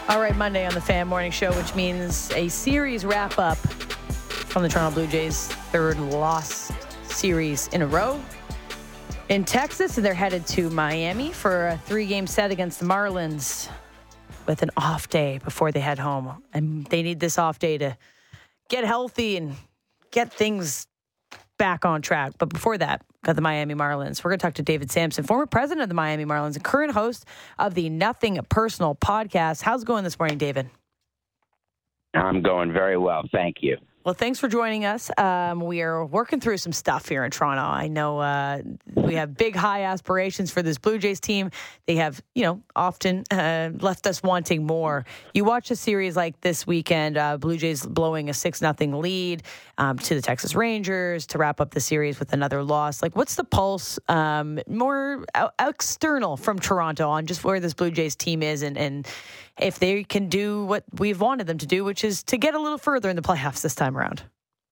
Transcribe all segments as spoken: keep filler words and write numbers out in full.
All right, Monday on the Fan Morning Show, which means a series wrap-up from the Toronto Blue Jays' third loss series in a row in Texas. And they're headed to Miami for a three-game set against the Marlins with an off day before they head home. And they need this off day to get healthy and get things back on track. But before that, got the Miami Marlins. We're going to talk to David Samson, former president of the Miami Marlins and current host of the Nothing Personal podcast. How's it going this morning, David? I'm going very well. Thank you. Well, thanks for joining us. Um, we are working through some stuff here in Toronto. I know uh, we have big, high aspirations for this Blue Jays team. They have, you know, often uh, left us wanting more. You watch a series like this weekend, uh, Blue Jays blowing a six nothing lead um, to the Texas Rangers to wrap up the series with another loss. Like, what's the pulse um, more uh, external from Toronto on just where this Blue Jays team is and, and if they can do what we've wanted them to do, which is to get a little further in the playoffs this time around?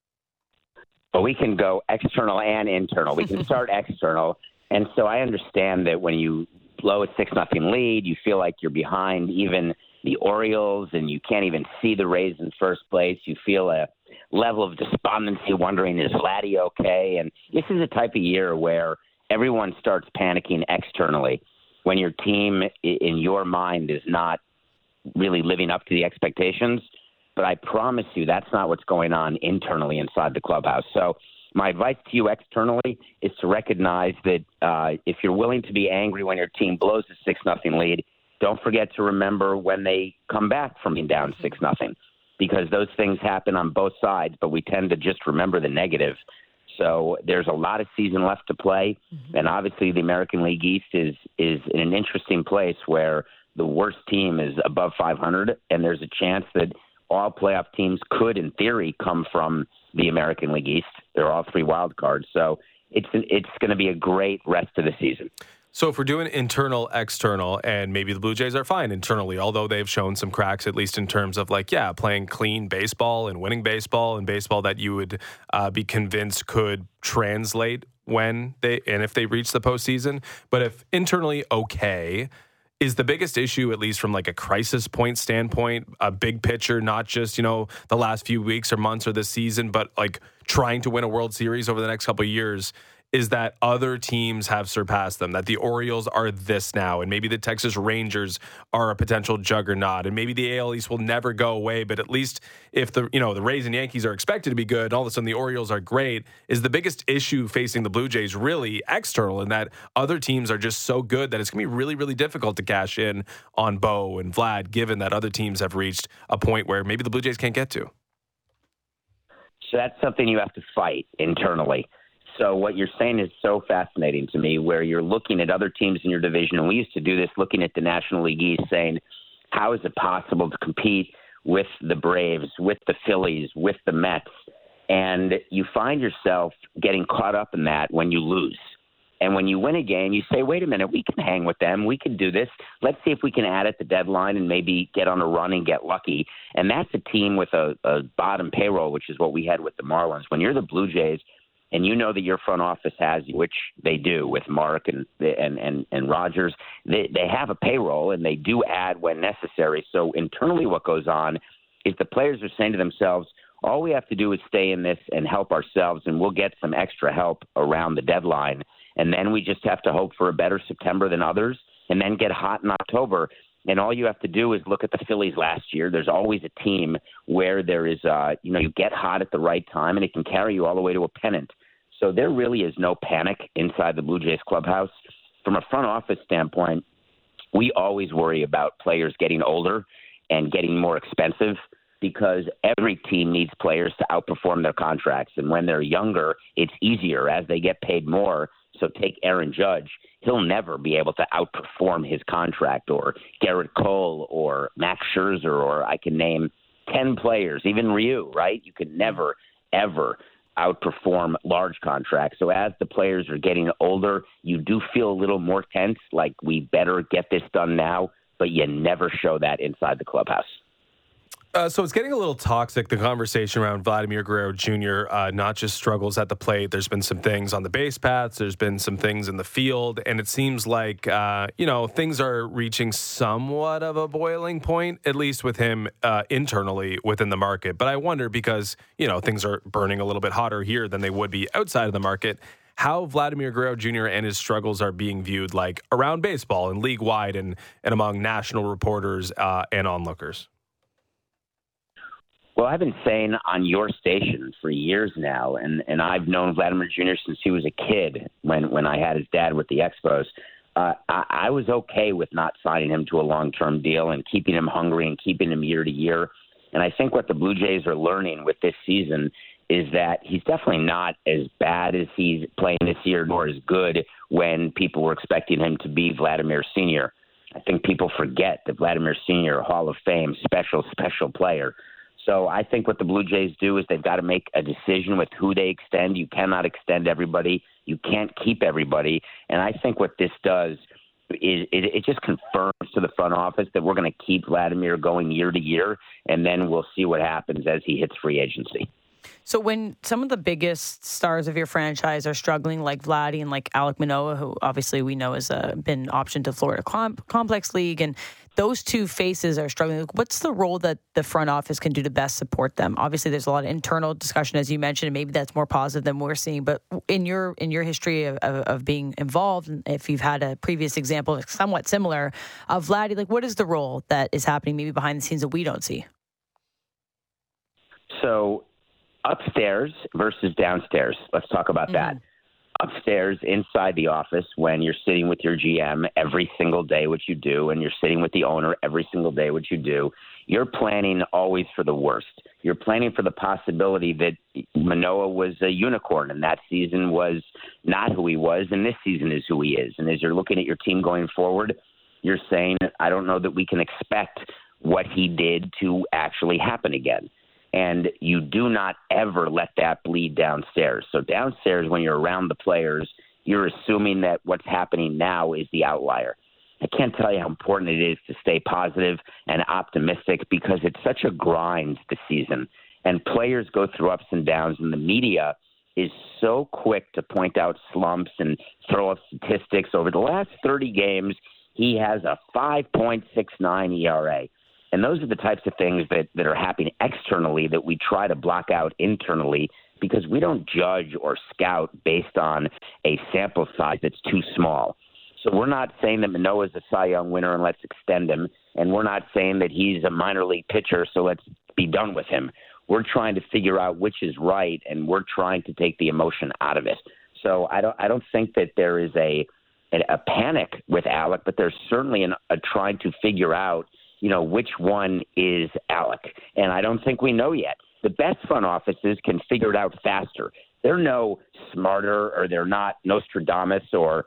Well, we can go external and internal. We can start external. And so I understand that when you blow a six nothing lead, you feel like you're behind even the Orioles and you can't even see the Rays in first place. You feel a level of despondency, wondering, is Vladdy okay? And this is a type of year where everyone starts panicking externally when your team, in your mind, is not really living up to the expectations. But I promise you that's not what's going on internally inside the clubhouse. So my advice to you externally is to recognize that uh, if you're willing to be angry when your team blows a six nothing lead, don't forget to remember when they come back from being down six nothing, because those things happen on both sides, but we tend to just remember the negative. So there's a lot of season left to play. Mm-hmm. And obviously the American League East is is in an interesting place where the worst team is above five hundred, and there's a chance that all playoff teams could, in theory, come from the American League East. They're all three wild cards. So it's it's going to be a great rest of the season. So if we're doing internal, external, and maybe the Blue Jays are fine internally, although they've shown some cracks, at least in terms of like, yeah, playing clean baseball and winning baseball and baseball that you would uh, be convinced could translate when they, and if they reach the postseason. But if internally okay, is the biggest issue, at least from like a crisis point standpoint, a big picture, not just, you know, the last few weeks or months or this season, but like trying to win a World Series over the next couple of years, is that other teams have surpassed them, that the Orioles are this now, and maybe the Texas Rangers are a potential juggernaut, and maybe the A L East will never go away, but at least if the, you know, the Rays and Yankees are expected to be good, and all of a sudden the Orioles are great, is the biggest issue facing the Blue Jays really external, in that other teams are just so good that it's going to be really, really difficult to cash in on Bo and Vlad, given that other teams have reached a point where maybe the Blue Jays can't get to? So that's something you have to fight internally. So what you're saying is so fascinating to me, where you're looking at other teams in your division, and we used to do this looking at the National League East, saying, how is it possible to compete with the Braves, with the Phillies, with the Mets? And you find yourself getting caught up in that when you lose. And when you win a game, you say, wait a minute, we can hang with them. We can do this. Let's see if we can add at the deadline and maybe get on a run and get lucky. And that's a team with a, a bottom payroll, which is what we had with the Marlins. When you're the Blue Jays, and you know that your front office has, which they do with Mark and and and, and Rogers, they, they have a payroll, and they do add when necessary. So internally what goes on is the players are saying to themselves, all we have to do is stay in this and help ourselves, and we'll get some extra help around the deadline. And then we just have to hope for a better September than others, and then get hot in October. And all you have to do is look at the Phillies last year. There's always a team where there is, uh, you know, you get hot at the right time, and it can carry you all the way to a pennant. So there really is no panic inside the Blue Jays clubhouse. From a front office standpoint, we always worry about players getting older and getting more expensive, because every team needs players to outperform their contracts. And when they're younger, it's easier as they get paid more. So take Aaron Judge. He'll never be able to outperform his contract, or Garrett Cole or Max Scherzer, or I can name ten players, even Ryu, right? You could never, ever outperform large contracts. So as the players are getting older, you do feel a little more tense, like we better get this done now, but you never show that inside the clubhouse. Uh, so it's getting a little toxic, the conversation around Vladimir Guerrero Junior, uh, not just struggles at the plate. There's been some things on the base paths. There's been some things in the field. And it seems like, uh, you know, things are reaching somewhat of a boiling point, at least with him uh, internally within the market. But I wonder because, you know, things are burning a little bit hotter here than they would be outside of the market, how Vladimir Guerrero Junior and his struggles are being viewed like around baseball and league-wide and, and among national reporters uh, and onlookers. Well, I've been saying on your station for years now, and, and I've known Vladimir Junior since he was a kid when, when I had his dad with the Expos. Uh, I, I was okay with not signing him to a long-term deal and keeping him hungry and keeping him year to year. And I think what the Blue Jays are learning with this season is that he's definitely not as bad as he's playing this year, nor as good when people were expecting him to be Vladimir Senior I think people forget that Vladimir Senior, Hall of Fame, special, special player. So I think what the Blue Jays do is they've got to make a decision with who they extend. You cannot extend everybody. You can't keep everybody. And I think what this does is it, it just confirms to the front office that we're going to keep Vladimir going year to year, and then we'll see what happens as he hits free agency. So when some of the biggest stars of your franchise are struggling, like Vladdy and like Alek Manoah, who obviously we know has uh, been optioned to Florida Com- Complex League, and those two faces are struggling, what's the role that the front office can do to best support them? Obviously, there's a lot of internal discussion, as you mentioned, and maybe that's more positive than we're seeing. But in your in your history of, of, of being involved, and if you've had a previous example somewhat similar of Vladdy, like what is the role that is happening maybe behind the scenes that we don't see? So upstairs versus downstairs. Let's talk about mm-hmm. that. Upstairs, inside the office, when you're sitting with your G M every single day, which you do, and you're sitting with the owner every single day, which you do, you're planning always for the worst. You're planning for the possibility that Manoah was a unicorn, and that season was not who he was, and this season is who he is. And as you're looking at your team going forward, you're saying, I don't know that we can expect what he did to actually happen again. And you do not ever let that bleed downstairs. So downstairs, when you're around the players, you're assuming that what's happening now is the outlier. I can't tell you how important it is to stay positive and optimistic because it's such a grind this season. And players go through ups and downs, and the media is so quick to point out slumps and throw up statistics. Over the last thirty games, he has a five point six nine E R A. And those are the types of things that, that are happening externally that we try to block out internally because we don't judge or scout based on a sample size that's too small. So we're not saying that Manoah is a Cy Young winner and let's extend him. And we're not saying that he's a minor league pitcher, so let's be done with him. We're trying to figure out which is right, and we're trying to take the emotion out of it. So I don't I don't think that there is a, a, a panic with Alek, but there's certainly an, a trying to figure out you know, which one is Alek. And I don't think we know yet. The best front offices can figure it out faster. They're no smarter or they're not Nostradamus or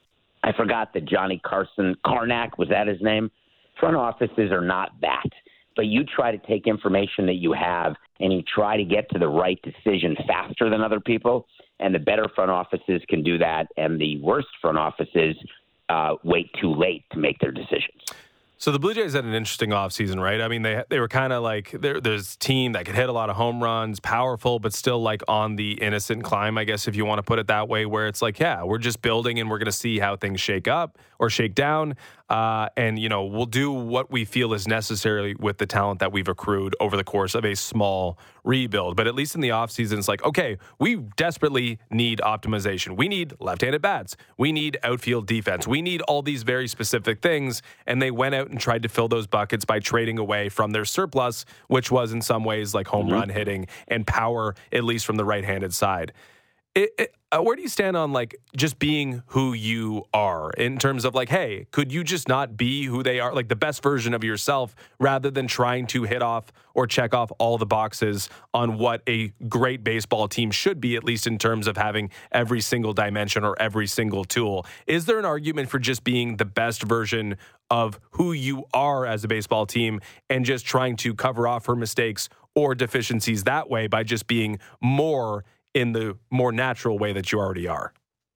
I forgot that Johnny Carson, Karnak, was that his name? Front offices are not that. But you try to take information that you have and you try to get to the right decision faster than other people. And the better front offices can do that. And the worst front offices uh, wait too late to make their decisions. So the Blue Jays had an interesting offseason, right? I mean, they they were kind of like, there's a team that could hit a lot of home runs, powerful, but still like on the innocent climb, I guess, if you want to put it that way, where it's like, yeah, we're just building and we're going to see how things shake up or shake down. Uh, and, you know, we'll do what we feel is necessary with the talent that we've accrued over the course of a small rebuild. But at least in the offseason, it's like, okay, we desperately need optimization. We need left-handed bats. We need outfield defense. We need all these very specific things. And they went out and tried to fill those buckets by trading away from their surplus, which was in some ways like home mm-hmm. run hitting and power, at least from the right-handed side. It, it, uh, where do you stand on like just being who you are in terms of like, hey, could you just not be who they are, like the best version of yourself, rather than trying to hit off or check off all the boxes on what a great baseball team should be, at least in terms of having every single dimension or every single tool? Is there an argument for just being the best version of who you are as a baseball team and just trying to cover off for mistakes or deficiencies that way by just being more in the more natural way that you already are?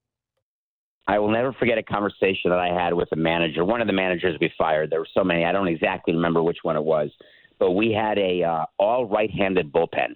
I will never forget a conversation that I had with a manager, one of the managers we fired. There were so many, I don't exactly remember which one it was. but we had a uh, all right-handed bullpen.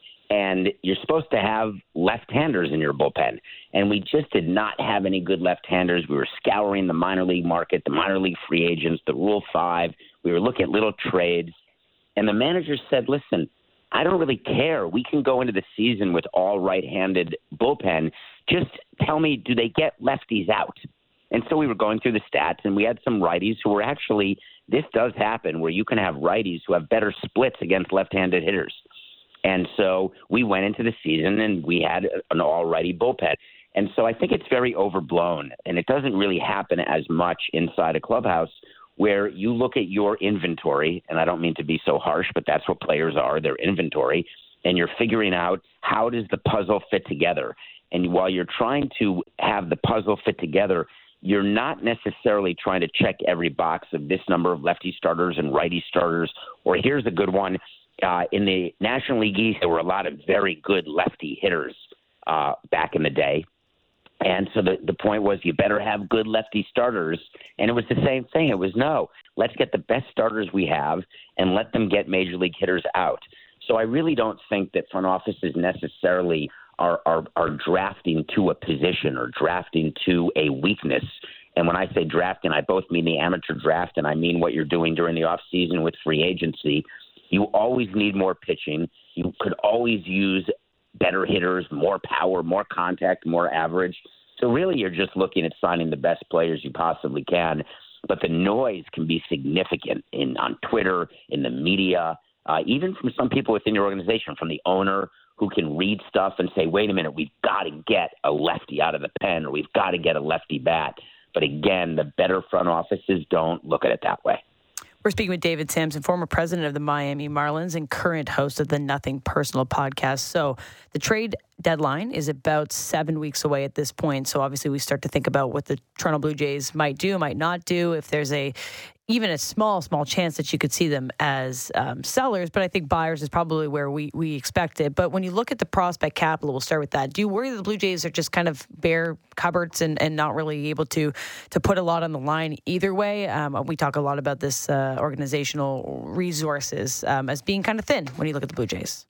And you're supposed to have left-handers in your bullpen. And we just did not have any good left-handers. We were scouring the minor league market, the minor league free agents, the Rule five. We were looking at little trades. And the manager said, listen, I don't really care. We can go into the season with all right-handed bullpen. Just tell me, do they get lefties out? And so we were going through the stats, and we had some righties who were actually – this does happen where you can have righties who have better splits against left-handed hitters. And so we went into the season and we had an all-righty bullpen. And so I think it's very overblown, and it doesn't really happen as much inside a clubhouse where you look at your inventory, and I don't mean to be so harsh, but that's what players are, their inventory, and you're figuring out how does the puzzle fit together. And while you're trying to have the puzzle fit together, you're not necessarily trying to check every box of this number of lefty starters and righty starters, or here's a good one. Uh, in the National League East, there were a lot of very good lefty hitters uh, back in the day. And so the, the point was you better have good lefty starters. And it was the same thing. It was, no, let's get the best starters we have and let them get major league hitters out. So I really don't think that front offices necessarily are, are, are drafting to a position or drafting to a weakness. And when I say drafting, I both mean the amateur draft and I mean what you're doing during the offseason with free agency. You always need more pitching. You could always use better hitters, more power, more contact, more average. So really you're just looking at signing the best players you possibly can. But the noise can be significant in on Twitter, in the media, uh, even from some people within your organization, from the owner who can read stuff and say, wait a minute, we've got to get a lefty out of the pen or we've got to get a lefty bat. But again, the better front offices don't look at it that way. We're speaking with David Samson, former president of the Miami Marlins and current host of the Nothing Personal podcast. So the trade deadline is about seven weeks away at this point. So obviously we start to think about what the Toronto Blue Jays might do, might not do, if there's a even a small, small chance that you could see them as um, sellers. But I think buyers is probably where we, we expect it. But when you look at the prospect capital, we'll start with that. Do you worry that the Blue Jays are just kind of bare cupboards and, and not really able to to put a lot on the line either way? Um, we talk a lot about this uh, organizational resources um, as being kind of thin when you look at the Blue Jays.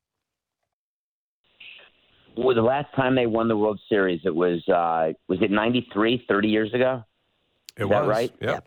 Well, the last time they won the World Series, it was, uh, was it ninety-three, thirty years ago? It Is was. that right? Yep. Yep.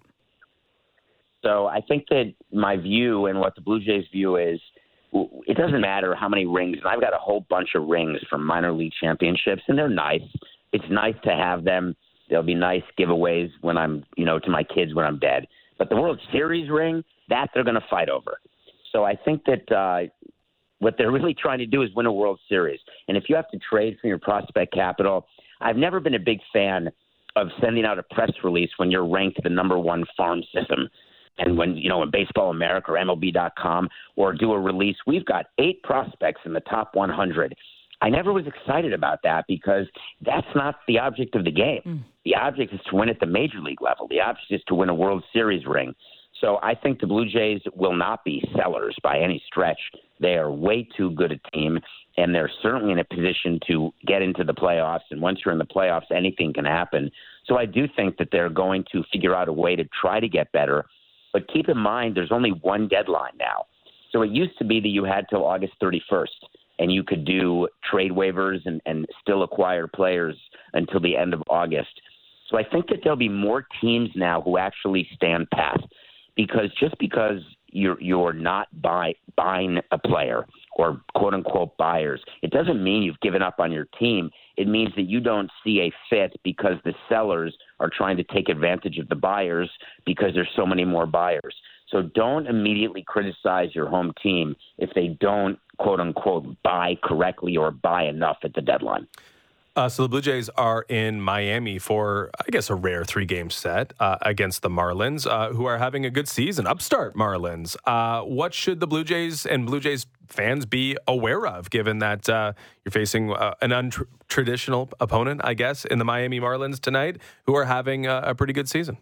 So I think that my view and what the Blue Jays' view is, it doesn't matter how many rings. And I've got a whole bunch of rings from minor league championships, and they're nice. It's nice to have them. They'll be nice giveaways when I'm, you know, to my kids when I'm dead. But the World Series ring, that they're going to fight over. So I think that uh, what they're really trying to do is win a World Series. And if you have to trade for your prospect capital, I've never been a big fan of sending out a press release when you're ranked the number one farm system. And when, you know, in Baseball America or M L B dot com, or do a release, we've got eight prospects in the top one hundred. I never was excited about that because that's not the object of the game. Mm. The object is to win at the major league level. The object is to win a World Series ring. So I think the Blue Jays will not be sellers by any stretch. They are way too good a team, and they're certainly in a position to get into the playoffs. And once you're in the playoffs, anything can happen. So I do think that they're going to figure out a way to try to get better. But keep in mind, there's only one deadline now. So it used to be that you had till August thirty-first, and you could do trade waivers and, and still acquire players until the end of August. So I think that there'll be more teams now who actually stand pat, because just because you're you're not buy, buying a player or quote-unquote buyers, it doesn't mean you've given up on your team. It means that you don't see a fit because the sellers are trying to take advantage of the buyers because there's so many more buyers. So don't immediately criticize your home team if they don't, quote-unquote, buy correctly or buy enough at the deadline. Uh, so the Blue Jays are in Miami for, I guess, a rare three-game set uh, against the Marlins, uh, who are having a good season. Upstart Marlins. Uh, what should the Blue Jays and Blue Jays fans be aware of, given that uh, you're facing uh, an untraditional opponent, I guess, in the Miami Marlins tonight, who are having a, a pretty good season?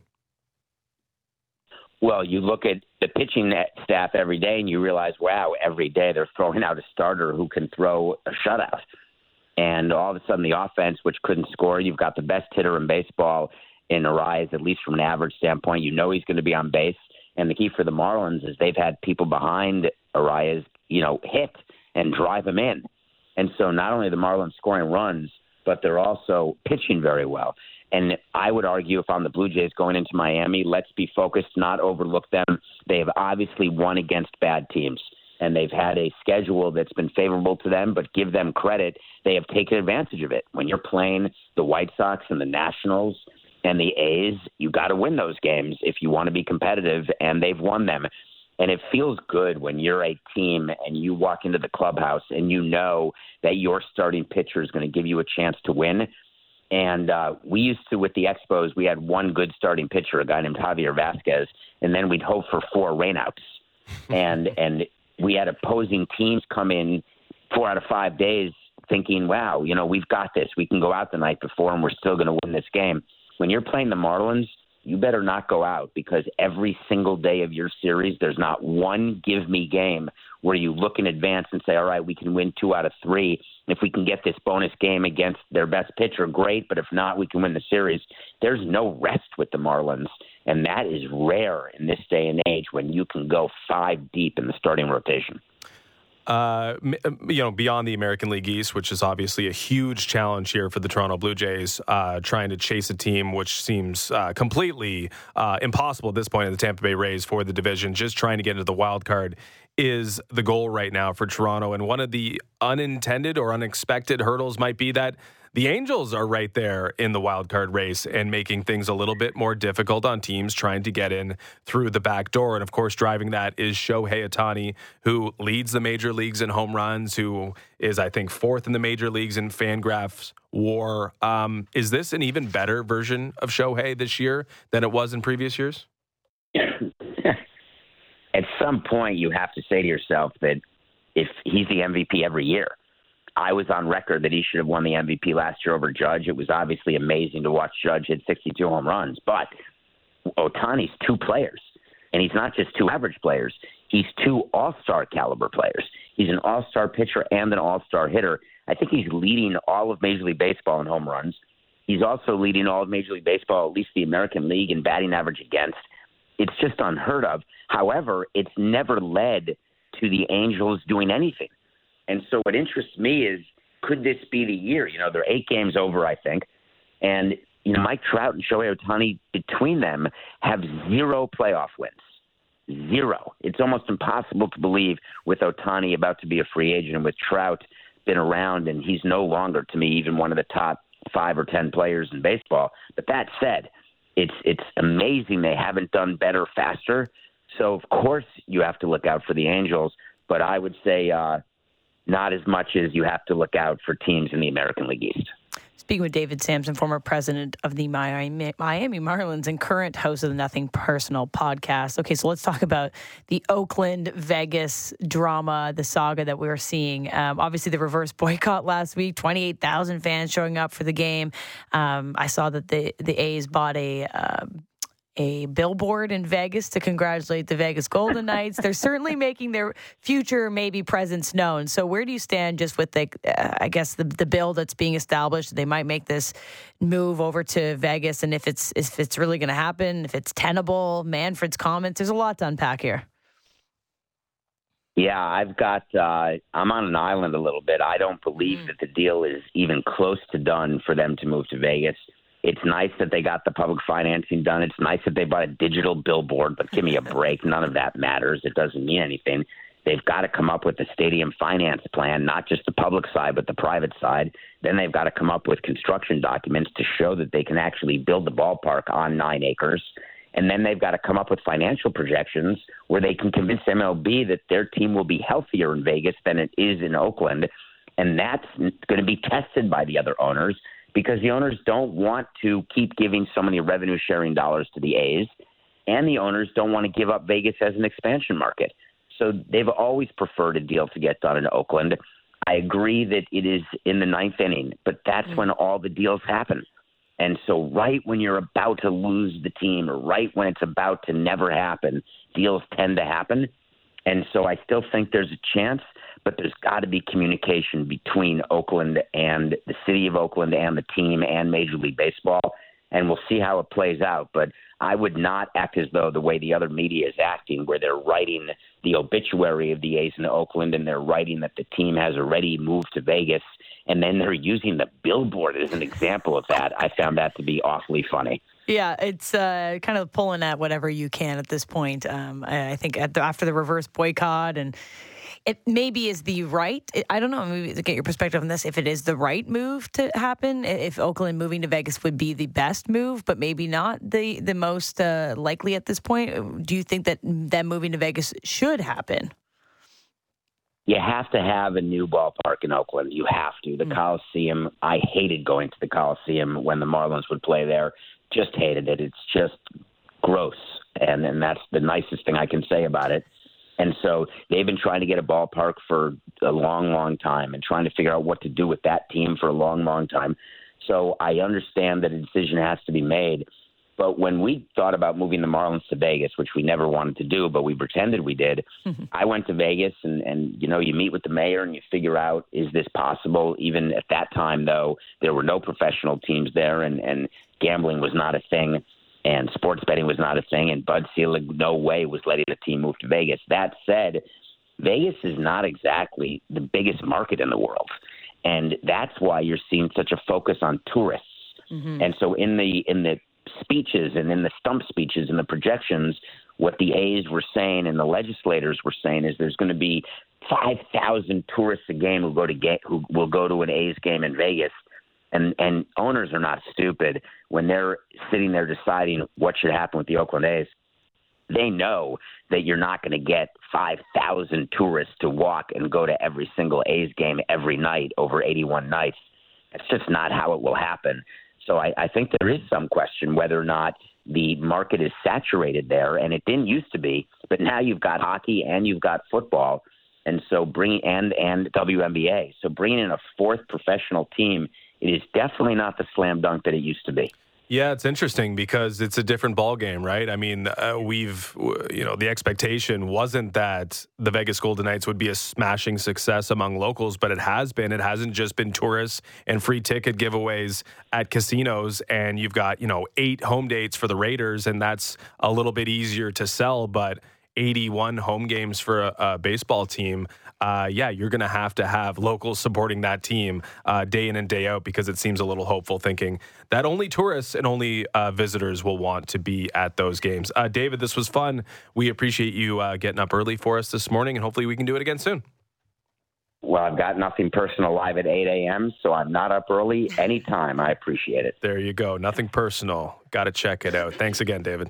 Well, you look at the pitching staff every day and you realize, wow, every day they're throwing out a starter who can throw a shutout. And all of a sudden the offense, which couldn't score, you've got the best hitter in baseball in Arias, at least from an average standpoint. You know he's going to be on base. And the key for the Marlins is they've had people behind Arias, you know, hit and drive them in. And so not only are the Marlins scoring runs, but they're also pitching very well. And I would argue if I'm the Blue Jays going into Miami, let's be focused, not overlook them. They have obviously won against bad teams, and they've had a schedule that's been favorable to them, but give them credit. They have taken advantage of it. When you're playing the White Sox and the Nationals and the A's, you got to win those games if you want to be competitive, and they've won them. And it feels good when you're a team and you walk into the clubhouse and you know that your starting pitcher is going to give you a chance to win. And uh, we used to, with the Expos, we had one good starting pitcher, a guy named Javier Vasquez, and then we'd hope for four rainouts. and and we had opposing teams come in four out of five days thinking, wow, you know, we've got this. We can go out the night before and we're still going to win this game. When you're playing the Marlins, you better not go out, because every single day of your series, there's not one give-me game where you look in advance and say, all right, we can win two out of three. If we can get this bonus game against their best pitcher, great, but if not, we can win the series. There's no rest with the Marlins, and that is rare in this day and age when you can go five deep in the starting rotation. Uh, you know, beyond the American League East, which is obviously a huge challenge here for the Toronto Blue Jays, uh, trying to chase a team which seems uh, completely uh, impossible at this point in the Tampa Bay Rays for the division, just trying to get into the wild card is the goal right now for Toronto. And one of the unintended or unexpected hurdles might be that the Angels are right there in the wild card race and making things a little bit more difficult on teams trying to get in through the back door. And of course, driving that is Shohei Ohtani, who leads the major leagues in home runs, who is, I think, fourth in the major leagues in Fangraphs WAR. Um, is this an even better version of Shohei this year than it was in previous years? At some point, you have to say to yourself that if he's the M V P every year. I was on record that he should have won the M V P last year over Judge. It was obviously amazing to watch Judge hit sixty-two home runs, but Ohtani's two players, and he's not just two average players. He's two all-star caliber players. He's an all-star pitcher and an all-star hitter. I think he's leading all of Major League Baseball in home runs. He's also leading all of Major League Baseball, at least the American League, in batting average against. It's just unheard of. However, it's never led to the Angels doing anything. And so what interests me is, could this be the year? You know, they're eight games over, I think. And, you know, Mike Trout and Shohei Ohtani, between them, have zero playoff wins. Zero. It's almost impossible to believe, with Ohtani about to be a free agent and with Trout been around, and he's no longer, to me, even one of the top five or ten players in baseball. But that said, it's it's amazing they haven't done better faster. So, of course, you have to look out for the Angels. But I would say uh, not as much as you have to look out for teams in the American League East. Speaking with David Samson, former president of the Miami, Miami Marlins and current host of the Nothing Personal podcast. Okay, so let's talk about the Oakland-Vegas drama, the saga that we're seeing. Um, obviously, the reverse boycott last week, twenty-eight thousand fans showing up for the game. Um, I saw that the, the A's bought a... Uh, a billboard in Vegas to congratulate the Vegas Golden Knights. They're certainly making their future maybe presence known. So where do you stand just with the, uh, I guess the the bill that's being established? They might make this move over to Vegas, and if it's if it's really going to happen, if it's tenable, Manfred's comments. There's a lot to unpack here. Yeah, I've got. Uh, I'm on an island a little bit. I don't believe mm. that the deal is even close to done for them to move to Vegas. It's nice that they got the public financing done. It's nice that they bought a digital billboard, but give me a break. None of that matters. It doesn't mean anything. They've got to come up with a stadium finance plan, not just the public side, but the private side. Then they've got to come up with construction documents to show that they can actually build the ballpark on nine acres. And then they've got to come up with financial projections where they can convince M L B that their team will be healthier in Vegas than it is in Oakland. And that's going to be tested by the other owners, because the owners don't want to keep giving so many revenue-sharing dollars to the A's, and the owners don't want to give up Vegas as an expansion market. So they've always preferred a deal to get done in Oakland. I agree that it is in the ninth inning, but that's mm-hmm. when all the deals happen. And so right when you're about to lose the team, or right when it's about to never happen, deals tend to happen. And so I still think there's a chance, but there's got to be communication between Oakland and the city of Oakland and the team and Major League Baseball. and we'll see how it plays out. But I would not act as though the way the other media is acting, where they're writing the obituary of the A's in Oakland and they're writing that the team has already moved to Vegas, and then they're using the billboard as an example of that. I found that to be awfully funny. Yeah, it's uh, kind of pulling at whatever you can at this point. Um, I, I think at the, after the reverse boycott, and it maybe is the right, I don't know, maybe to get your perspective on this, if it is the right move to happen, if Oakland moving to Vegas would be the best move, but maybe not the, the most uh, likely at this point. Do you think that them moving to Vegas should happen? You have to have a new ballpark in Oakland. You have to. The mm-hmm. Coliseum, I hated going to the Coliseum when the Marlins would play there. Just hated it. It's just gross. And, and that's the nicest thing I can say about it. And so they've been trying to get a ballpark for a long, long time and trying to figure out what to do with that team for a long, long time. So I understand that a decision has to be made. But when we thought about moving the Marlins to Vegas, which we never wanted to do, but we pretended we did, mm-hmm. I went to Vegas and, and, you know, you meet with the mayor and you figure out, is this possible? Even at that time, though, there were no professional teams there and, and gambling was not a thing and sports betting was not a thing. And Bud Selig, no way, was letting the team move to Vegas. That said, Vegas is not exactly the biggest market in the world. And that's why you're seeing such a focus on tourists. Mm-hmm. And so in the in the speeches and in the stump speeches and the projections, what the A's were saying and the legislators were saying is there's going to be five thousand tourists a game who go to ga- who will go to an A's game in Vegas. And and owners are not stupid. When they're sitting there deciding what should happen with the Oakland A's, they know that you're not going to get five thousand tourists to walk and go to every single A's game every night over eighty-one nights. That's just not how it will happen. So I, I think there is some question whether or not the market is saturated there, and it didn't used to be. But now you've got hockey and you've got football, and so bringing and and W N B A. So bringing in a fourth professional team, it is definitely not the slam dunk that it used to be. Yeah, it's interesting because it's a different ball game, right? I mean, uh, we've, you know, the expectation wasn't that the Vegas Golden Knights would be a smashing success among locals, but it has been. It hasn't just been tourists and free ticket giveaways at casinos, and you've got, you know, eight home dates for the Raiders, and that's a little bit easier to sell, but eighty-one home games for a, a baseball team, uh, yeah, you're going to have to have locals supporting that team uh, day in and day out, because it seems a little hopeful thinking that only tourists and only uh, visitors will want to be at those games. Uh, David, this was fun. We appreciate you uh, getting up early for us this morning, and hopefully we can do it again soon. Well, I've got Nothing Personal live at eight a.m., so I'm not up early anytime. I appreciate it. There you go. Nothing Personal. Got to check it out. Thanks again, David.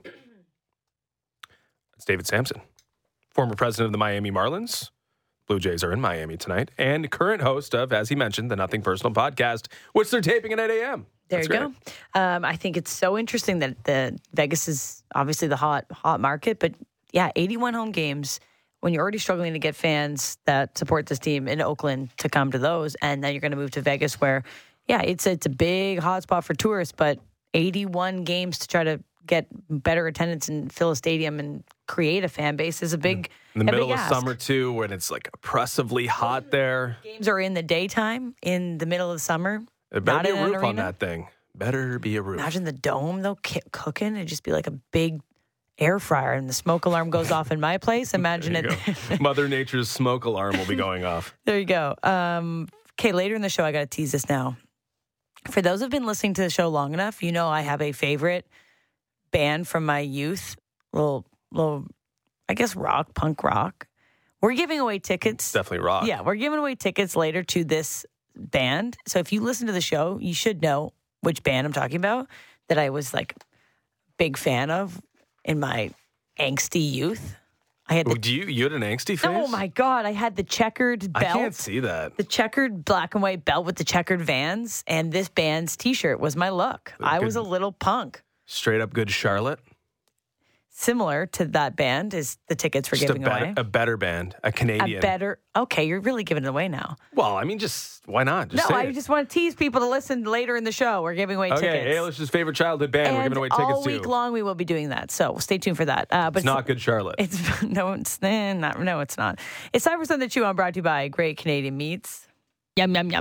It's David Samson, former president of the Miami Marlins. Blue Jays are in Miami tonight, and current host of, as he mentioned, the Nothing Personal podcast, which they're taping at eight a.m. There That's you great. go. Um, I think it's so interesting that the Vegas is obviously the hot hot market, but yeah, eighty-one home games. When you're already struggling to get fans that support this team in Oakland to come to those, and then you're going to move to Vegas, where yeah, it's it's a big hotspot for tourists, but eighty-one games to try to get better attendance and fill a stadium and create a fan base is a big in the middle big of ask. Summer too, when it's like oppressively hot there. Games are in the daytime in the middle of summer. There better not be in a an roof on arena. that thing. Better be a roof. Imagine the dome though ki- cooking. It'd just be like a big air fryer, and the smoke alarm goes off in my place. Imagine it. Mother Nature's smoke alarm will be going off. There you go. Um, okay, later in the show, I got to tease this now. For those who've been listening to the show long enough, you know I have a favorite band from my youth, little, little, I guess rock, punk rock. We're giving away tickets. Definitely rock. Yeah, we're giving away tickets later to this band. So if you listen to the show, you should know which band I'm talking about that I was like big fan of in my angsty youth. I had the, oh, do you you had an angsty face? oh my God, I had the checkered belt. I can't see that. The checkered black and white belt with the checkered Vans, and this band's t-shirt was my look. Good. I was a little punk. Straight up good Charlotte. Similar to that band is the tickets we're Just giving a better, away. a better band, a Canadian. A better. Okay, you're really giving it away now. Well, I mean, just why not? Just no, say I it. just want to tease people to listen later in the show. We're giving away okay, tickets. Ailish's favorite childhood band. And we're giving away tickets all to. week long we will be doing that. So stay tuned for that. Uh, but it's not good Charlotte. It's no, it's eh, not. No, it's not. It's time for something to chew on. Brought to you by Great Canadian Meats. Yum yum yum.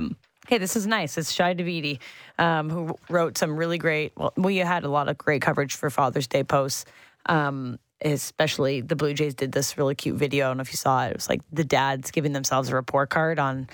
Okay, this is nice. It's Shai Davidi, um, who wrote some really great, well, we had a lot of great coverage for Father's Day posts. Um, especially the Blue Jays did this really cute video. I don't know if you saw it. It was like the dads giving themselves a report card on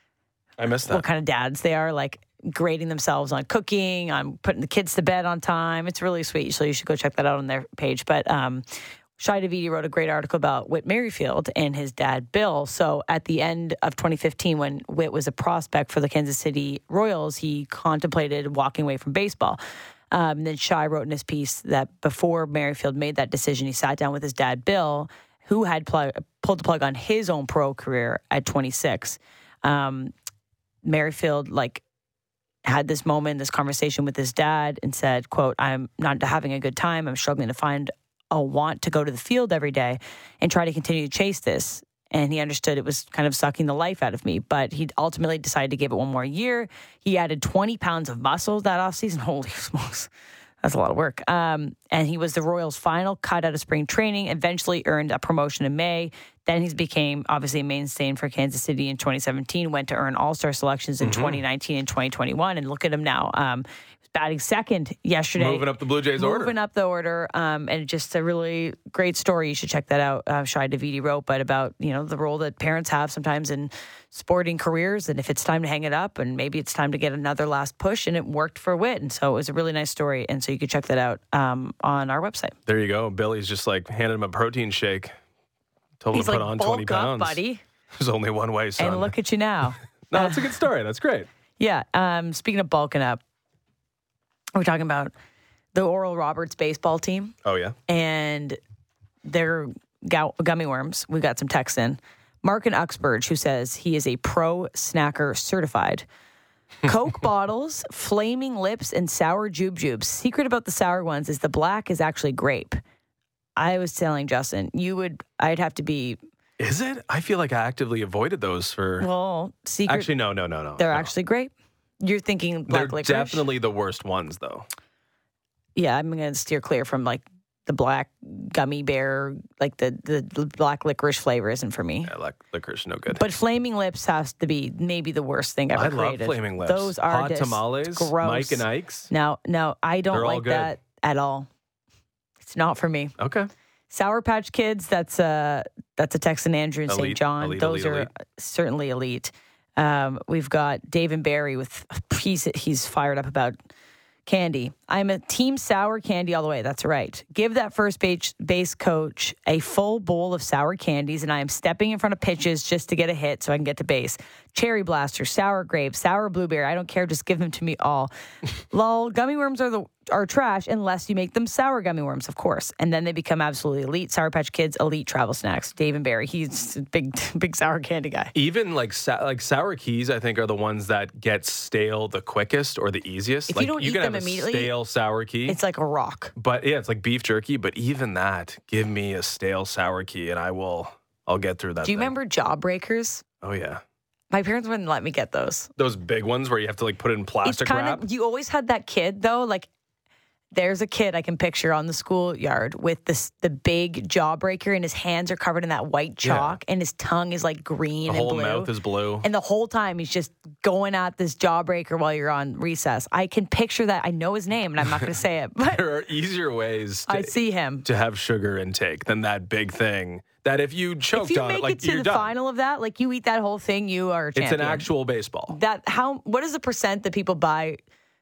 I missed that. what kind of dads they are, like grading themselves on cooking, on putting the kids to bed on time. It's really sweet. So you should go check that out on their page. But um, Shai Davidi wrote a great article about Whit Merrifield and his dad, Bill. So at the end of twenty fifteen, when Whit was a prospect for the Kansas City Royals, he contemplated walking away from baseball. Um, and then Shai wrote in his piece that before Merrifield made that decision, he sat down with his dad, Bill, who had plug, pulled the plug on his own pro career at twenty-six. Um, Merrifield, like, had this moment, this conversation with his dad and said, quote, I'm not having a good time. I'm struggling to find a want to go to the field every day and try to continue to chase this. And he understood it was kind of sucking the life out of me, but he ultimately decided to give it one more year. He added twenty pounds of muscle that offseason. Holy smokes. That's a lot of work. Um, and he was the Royals' final cut out of spring training, eventually earned a promotion in May. Then he became, obviously, a mainstay for Kansas City in twenty seventeen, went to earn all-star selections in mm-hmm. twenty nineteen and twenty twenty-one. And look at him now. Um, batting second yesterday. Moving up the Blue Jays moving order. Moving up the order. Um, and just a really great story. You should check that out. Uh, Shai Davidi wrote, but about, you know, the role that parents have sometimes in sporting careers. And if it's time to hang it up and maybe it's time to get another last push. And it worked for Whit. And so it was a really nice story. And so you could check that out um, on our website. There you go. Billy's just like handed him a protein shake. Told him He's to put like, on bulk twenty pounds. up, buddy. There's only one way, son. And look at you now. No, that's a good story. That's great. Yeah. Um, speaking of bulking up, we're talking about the Oral Roberts baseball team. Oh, yeah. And their gow- gummy worms. We got some texts in. Mark in Uxbridge, who says he is a pro snacker certified. Coke bottles, flaming lips, and sour jube-jubes. Secret about the sour ones is the black is actually grape. I was telling Justin, you would, I'd have to be. Is it? I feel like I actively avoided those for. Well, secret. Actually, no, no, no, no. They're no. actually grape. You're thinking black They're licorice? definitely the worst ones, though. Yeah, I'm going to steer clear from like the black gummy bear, like the, the black licorice flavor isn't for me. Yeah, like licorice, no good. But flaming lips has to be maybe the worst thing ever I created. love flaming lips. Those are hot dis- tamales, gross. Mike and Ike's. No, no, I don't They're all like good. that at all. It's not for me. Okay. Sour Patch Kids, that's a, that's a Texan Andrew in Elite, Saint John. elite, Those elite, are elite. certainly elite. Um, we've got Dave and Barry with, he's, he's fired up about candy. I'm a team sour candy all the way. That's right. Give that first base, base coach a full bowl of sour candies, and I am stepping in front of pitches just to get a hit so I can get to base. Cherry blaster, sour grape, sour blueberry. I don't care. Just give them to me all. Lol, gummy worms are the are trash unless you make them sour gummy worms, of course. And then they become absolutely elite. Sour Patch Kids, elite travel snacks. Dave and Barry, he's a big, big sour candy guy. Even like sa- like sour keys, I think are the ones that get stale the quickest or the easiest. If like, you don't you eat can them have a immediately, stale sour key. It's like a rock. But yeah, it's like beef jerky. But even that, give me a stale sour key, and I will. I'll get through that. Do you thing. remember Jawbreakers? Oh yeah, My parents wouldn't let me get those. those big ones where you have to like put it in It's plastic kind wrap. of, you always had that kid though, like there's a kid I can picture on the schoolyard with this the big Jawbreaker, and his hands are covered in that white chalk, and his tongue is like green The and whole blue. mouth is blue. And the whole time he's just going at this Jawbreaker while you're on recess. I can picture that. I know his name, and I'm not going to say it, but There are easier ways to, I see him. to have sugar intake than that big thing. That if you choked If you on make it, like it to you're the done. final of that, like you eat that whole thing, you are a It's champion. an actual baseball. That how? What is the percent that people buy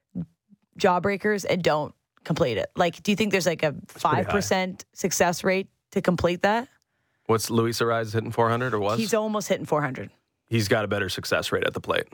Jawbreakers and don't complete it? Like, do you think there's like a five percent success rate to complete that? What's Luis Ariz hitting four hundred or was? He's almost hitting four hundred. He's got a better success rate at the plate.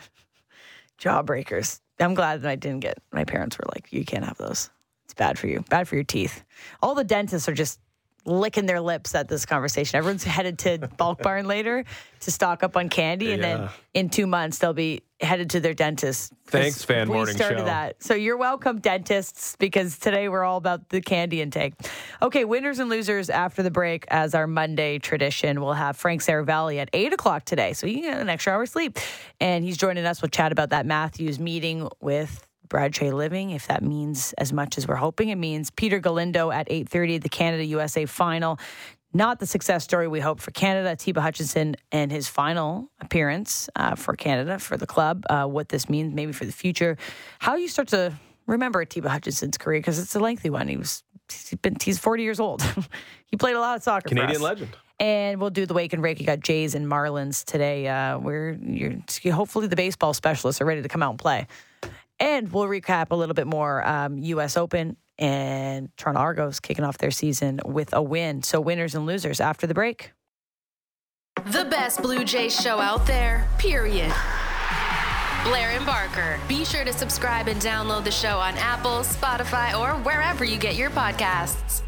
Jawbreakers. I'm glad that I didn't get. My parents were like, "You can't have those. It's bad for you. Bad for your teeth." All the dentists are just licking their lips at this conversation. Everyone's headed to Bulk Barn later to stock up on candy, and then Yeah. in two months they'll be headed to their dentist. Thanks, Fan we Morning started Show. that. So you're welcome, dentists, because today we're all about the candy intake. Okay, winners and losers after the break, as our Monday tradition. We'll have Frank Saravalli at eight o'clock today, so you can get an extra hour sleep. And he's joining us. We'll chat about that Matthews meeting with Brad Trey Living, if that means as much as we're hoping it means. Peter Galindo at eight thirty, the Canada-U S A final. Not the success story we hoped for Canada. Atiba Hutchinson and his final appearance uh, for Canada, for the club, uh, what this means maybe for the future. How you start to remember Atiba Hutchinson's career, because it's a lengthy one. He was, he's been, he's forty years old. He played a lot of soccer Canadian for us. legend. And we'll do the wake and rake. You got Jays and Marlins today. Uh, where you're hopefully the baseball specialists are ready to come out and play. And we'll recap a little bit more um, U S Open and Toronto Argos kicking off their season with a win. So winners and losers after the break. The best Blue Jays show out there, period. Blair and Barker. Be sure to subscribe and download the show on Apple, Spotify, or wherever you get your podcasts.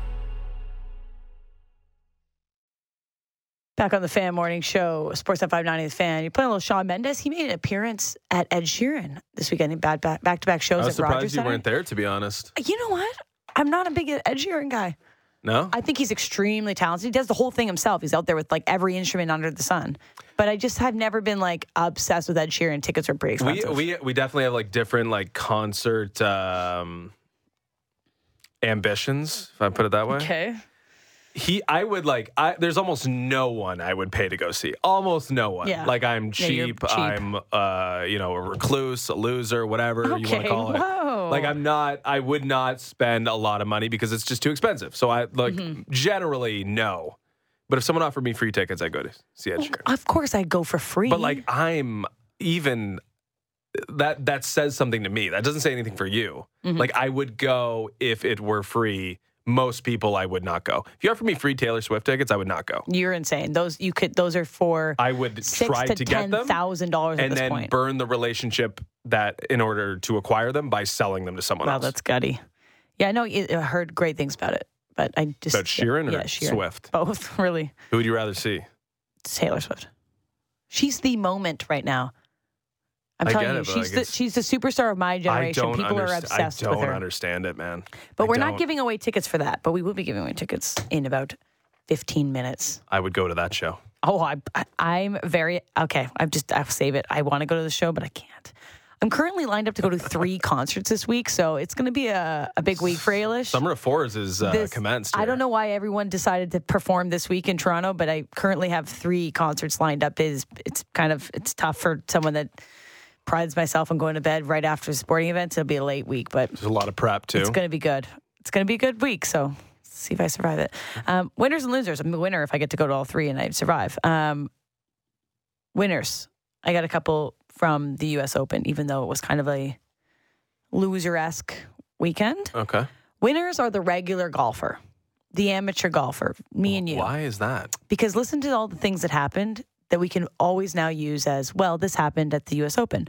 Back on the Fan Morning Show, Sportsnet five ninety The Fan. You're playing a little Shawn Mendes. He made an appearance at Ed Sheeran this weekend in back, back, back-to-back shows I was at Rogers surprised you Center. weren't there, to be honest. You know what? I'm not a big Ed Sheeran guy. No? I think he's extremely talented. He does the whole thing himself. He's out there with like every instrument under the sun. But I just have never been like obsessed with Ed Sheeran. Tickets are pretty expensive. We we we definitely have like different like concert um, ambitions, if I put it that way. Okay. He, I would like. I, there's almost no one I would pay to go see. Almost no one. Yeah. Like I'm Yeah, you're cheap. cheap. I'm, uh, you know, a recluse, a loser, whatever you want Okay, to call it. whoa. Like I'm not. I would not spend a lot of money because it's just too expensive. So I like Mm-hmm. generally no. But if someone offered me free tickets, I'd go to see Ed Sheeran. Of course I'd go for free. But like I'm even that that says something to me. That doesn't say anything for you. Mm-hmm. Like I would go if it were free. Most people I would not go. If you offered me free Taylor Swift tickets, I would not go. You're insane. Those you could. Those are for I would six try to, to get ten them thousand dollars at and this then point. burn the relationship that in order to acquire them by selling them to someone Wow, else. that's gutty. Yeah, I know. I heard great things about it, but I just About Sheeran yeah, or Sheeran. Swift? Both, really. Who would you rather see? It's Taylor Swift. She's the moment right now. I'm I telling get you, it, but she's I the guess- she's the superstar of my I generation. don't People are underst- obsessed I don't with her. understand it, man. But I we're not don't. giving away tickets for that. But we will be giving away tickets in about fifteen minutes. I would go to that show. Oh, I, I I'm very okay. I've just I'll save it. I want to go to the show, but I can't. I'm currently lined up to go to three concerts this week, so it's going to be a, a big week for Ailish. Summer of Fours is uh, This- commenced. I here. don't know why everyone decided to perform this week in Toronto, but I currently have three concerts lined up. Is it's kind of it's tough for someone that prides myself on going to bed right after sporting events. It'll be a late week, but There's a lot of prep too. it's going to be good. It's going to be a good week. So see if I survive it. Um, winners and losers. I'm a winner if I get to go to all three and I survive. Um, winners. I got a couple from the U S Open, even though it was kind of a loser-esque weekend. Okay. Winners are the regular golfer, the amateur golfer, me and you. Why is that? Because listen to all the things that happened that we can always now use as, well, this happened at the U S Open.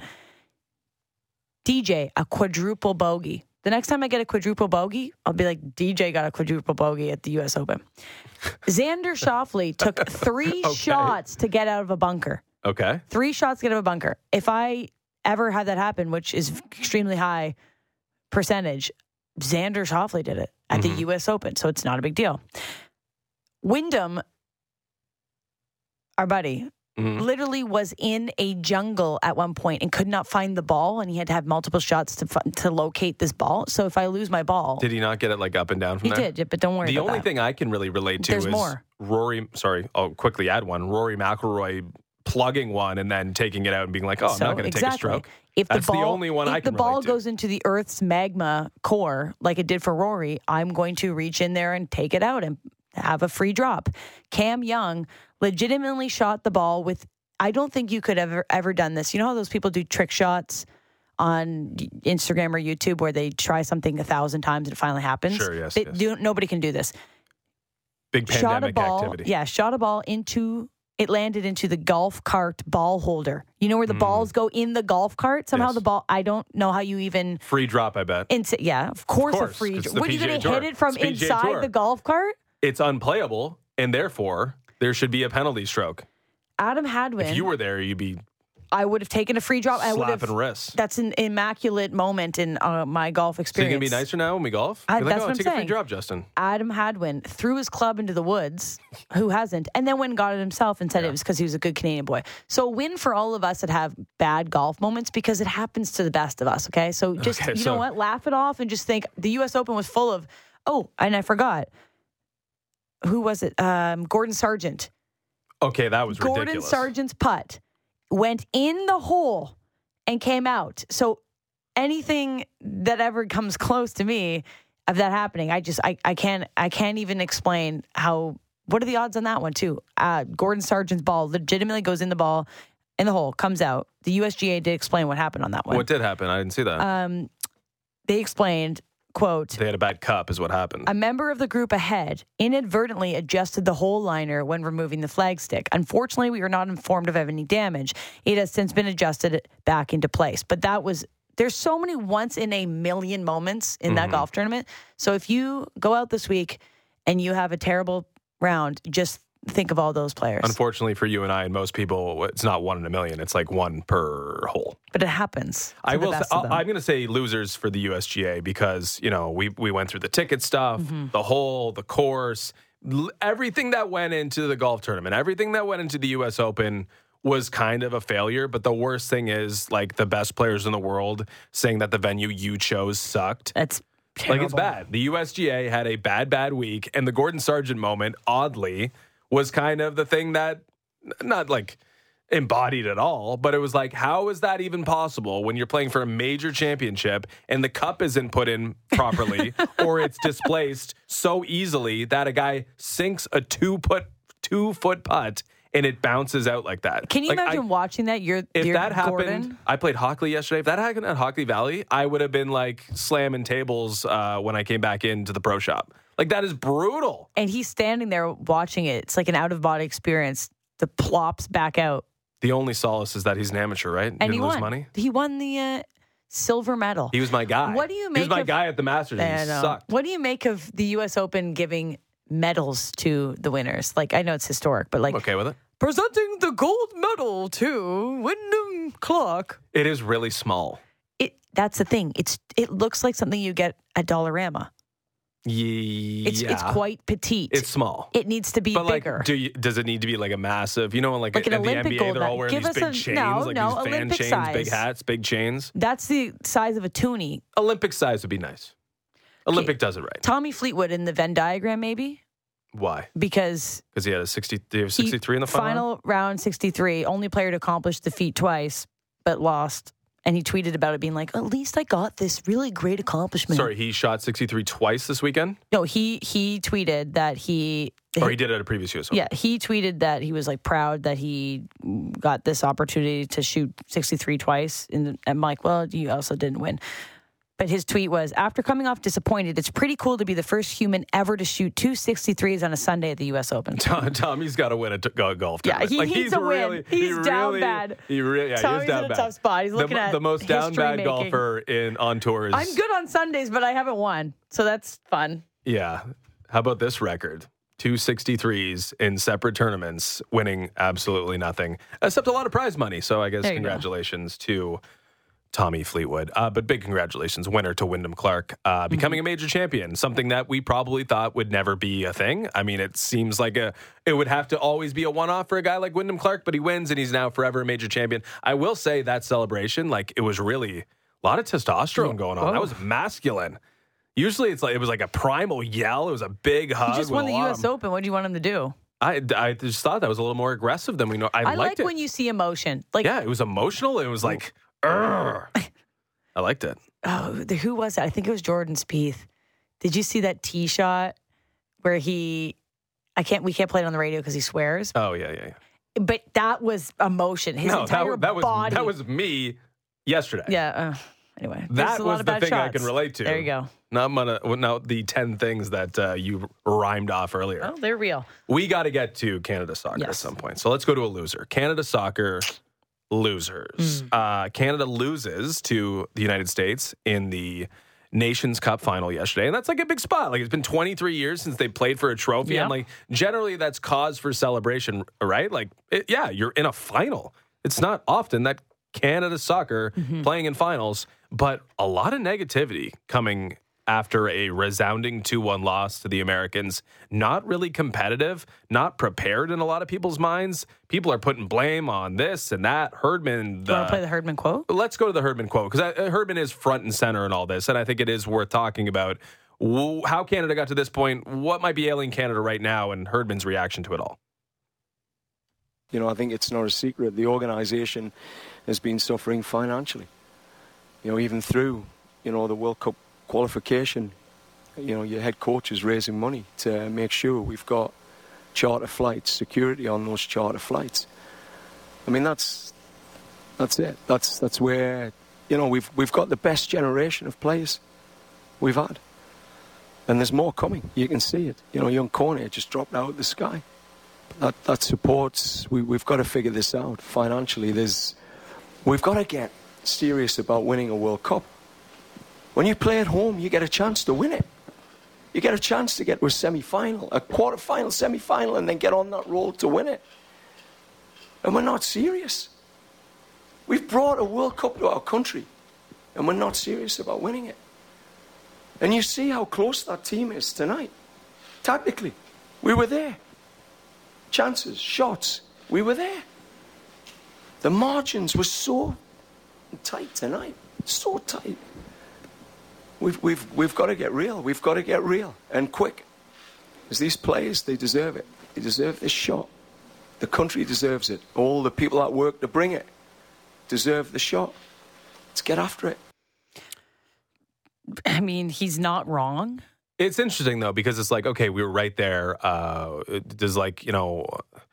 D J, a quadruple bogey. The next time I get a quadruple bogey, I'll be like, D J got a quadruple bogey at the U S Open. Xander Schauffele took three Okay. shots to get out of a bunker. Okay. Three shots to get out of a bunker. If I ever had that happen, which is extremely high percentage, Xander Schauffele did it at Mm-hmm. the U S Open, so it's not a big deal. Wyndham, our buddy, Mhm. literally was in a jungle at one point and could not find the ball, and he had to have multiple shots to fi- to locate this ball. So if I lose my ball, Did he not get it like up and down from he there? did, but don't worry The about only that. thing I can really relate to There's is more. Rory. Sorry, I'll quickly add one. Rory McIlroy plugging one and then taking it out and being like, "Oh, I'm So, not going to exactly. take a stroke." If That's the, the ball, only one if I can the ball relate to. goes into the Earth's magma core, like it did for Rory, I'm going to reach in there and take it out and have a free drop. Cam Young legitimately shot the ball with. I don't think you could ever ever done this. You know how those people do trick shots on Instagram or YouTube where they try something a thousand times and it finally happens. Sure, yes, They yes. do. Nobody can do this. Big Shot a pandemic ball. activity. Yeah, shot a ball into. It landed into the golf cart ball holder. You know where the balls go in the golf cart? Somehow Mm. Yes. the ball. I don't know how you even. Free drop, I bet. Into, yeah, of course, course, a free. 'cause it's the What are you P G A going to Tour. hit it from It's P G A inside Tour. the golf cart? It's unplayable, and therefore there should be a penalty stroke. Adam Hadwin. If you were there, you'd be I would have taken a free drop. I would have. slapping wrists. That's an immaculate moment in uh, my golf So you're experience. gonna be nicer now when we golf? I- You're like, that's oh, what I'm take a free saying. drop, Justin. Adam Hadwin threw his club into the woods. Who hasn't? And then went and got it himself and said it was because he was a good Canadian boy. So a win for all of us that have bad golf moments because it happens to the best of us. Okay, so just Okay, you so- know what, laugh it off and just think the U S Open was full of. Oh, and I forgot. who was it? Um, Gordon Sargent. Okay, that was Gordon ridiculous. Sargent's putt went in the hole and came out. So anything that ever comes close to me of that happening, I just I, I can't I can't even explain how. What are the odds on that one too? Uh, Gordon Sargent's ball legitimately goes in the ball in the hole, comes out. The U S G A did explain what happened on that one. What did happen? I didn't see that. Um, they explained, quote, they had a bad cup is what happened. a member of the group ahead inadvertently adjusted the hole liner when removing the flagstick. Unfortunately, we were not informed of any damage. It has since been adjusted back into place. But that was, there's so many once in a million moments in that mm-hmm. golf tournament. So if you go out this week and you have a terrible round, just think of all those players. Unfortunately for you and I and most people, it's not one in a million. It's like one per hole. But it happens. I will. Say, I'm going to say losers for the U S G A because you know we we went through the ticket stuff, mm-hmm. the hole, the course, everything that went into the golf tournament, everything that went into the U S Open was kind of a failure. But the worst thing is like the best players in the world saying that the venue you chose sucked. That's terrible. Like it's bad. The U S G A had a bad, bad week, and the Gordon Sargent moment, oddly, was kind of the thing that, not like embodied at all, but it was like, how is that even possible when you're playing for a major championship and the cup isn't put in properly or it's displaced so easily that a guy sinks a two put two foot putt and it bounces out like that? Can you like, imagine I, watching that? You're if you're that happened, Gordon? I played Hockley yesterday. If that happened at Hockley Valley, I would have been like slamming tables uh, when I came back into the pro shop. Like, that is brutal. And he's standing there watching it. It's like an out-of-body experience. The plops back out. The only solace is that he's an amateur, right? And he he lose won. money. He won the uh, silver medal. He was my guy. What do you make He was my of, guy at the Masters. And he sucked. What do you make of the U S Open giving medals to the winners? Like, I know it's historic, but like... I'm okay with it. Presenting the gold medal to Wyndham Clark. It is really small. It That's the thing. It's It looks like something you get at Dollarama. Yeah. It's it's quite petite. It's small. It needs to be but bigger. Like, do you, does it need to be like a massive, you know, like, like a, an at the Olympic N B A, gold they're all medal. wearing Give these us big a, chains, no, like no, these fan Olympic chains, size. big hats, big chains. That's the size of a toonie. Olympic size would be nice. Olympic okay. does it right. Tommy Fleetwood in the Venn diagram, maybe? Why? Because because he had a sixty, he was sixty-three in the final? Final round sixty-three, only player to accomplish the feat twice, but lost. And he tweeted about it being like, at least I got this really great accomplishment. Sorry, he shot sixty-three twice this weekend? No, he he tweeted that he... Or he did it at a previous U S Open. Yeah, he tweeted that he was like proud that he got this opportunity to shoot sixty-three twice. And I'm like, well, you also didn't win. But his tweet was, after coming off disappointed, it's pretty cool to be the first human ever to shoot two sixty-threes on a Sunday at the U S Open. Tom, Tommy's got to win a t- golf tournament. Yeah, he like, needs he's a really, win. He's he down really, bad. He really, yeah, Tommy's he is down in a bad. tough spot. He's looking the, at the most down bad making. golfer in on tours. I'm good on Sundays, but I haven't won. So that's fun. Yeah. How about this record? two sixty-threes in separate tournaments, winning absolutely nothing, except a lot of prize money. So I guess congratulations go. to Tommy Fleetwood. Uh, but big congratulations, winner to Wyndham Clark, uh, becoming mm-hmm. a major champion, something that we probably thought would never be a thing. I mean, it seems like a it would have to always be a one-off for a guy like Wyndham Clark, but he wins and he's now forever a major champion. I will say that celebration, like, it was really a lot of testosterone going on. Whoa. That was masculine. Usually it's like it was like a primal yell. It was a big hug. He just won the U S Open. What do you want him to do? I, I just thought that was a little more aggressive than we know. I, I liked like it. when you see emotion. Like, yeah, it was emotional. It was like, Urgh. I liked it. Oh, the, who was it? I think it was Jordan Spieth. Did you see that tee shot where he? I can't. We can't play it on the radio because he swears. Oh yeah, yeah, yeah. But that was emotion. His no, entire that, that was body. that was me yesterday. Yeah. Uh, anyway, that a was lot of the bad thing shots. I can relate to. There you go. Not gonna, not the ten things that uh, you rhymed off earlier. Oh, they're real. We got to get to Canada soccer yes. at some point. So let's go to a loser. Canada soccer losers. Mm. Uh, Canada loses to the United States in the Nations Cup final yesterday. And that's like a big spot. Like, it's been twenty-three years since they played for a trophy. Yep. And like, generally that's cause for celebration, right? Like, it, yeah, you're in a final. It's not often that Canada soccer mm-hmm. playing in finals, but a lot of negativity coming after a resounding two one loss to the Americans. Not really competitive, not prepared in a lot of people's minds. People are putting blame on this and that. Herdman. Do you want to play the Herdman quote? Let's go to the Herdman quote, because Herdman is front and center in all this, and I think it is worth talking about How Canada got to this point, what might be ailing Canada right now, and Herdman's reaction to it all? You know, I think it's not a secret. The organization has been suffering financially. You know, even through, you know, the World Cup qualification, you know, your head coach is raising money to make sure we've got charter flights, security on those charter flights. I mean, that's that's it. That's that's where, you know, we've we've got the best generation of players we've had. And there's more coming. You can see it. You know, young Cornet just dropped out of the sky. That that supports. We, we've got to figure this out financially. There's, we've got to get serious about winning a World Cup. When you play at home, you get a chance to win it. You get a chance to get to a semi-final, a quarter-final, semi-final, and then get on that roll to win it. And we're not serious. We've brought a World Cup to our country, and we're not serious about winning it. And you see how close that team is tonight. Tactically, we were there. Chances, shots, we were there. The margins were so tight tonight, so tight. We've, we've, we've got to get real. We've got to get real and quick. Because these players, they deserve it. They deserve this shot. The country deserves it. All the people that work to bring it deserve the shot. Let's get after it. I mean, he's not wrong. It's interesting, though, because it's like, okay, we were right there. Uh, does, like, you know,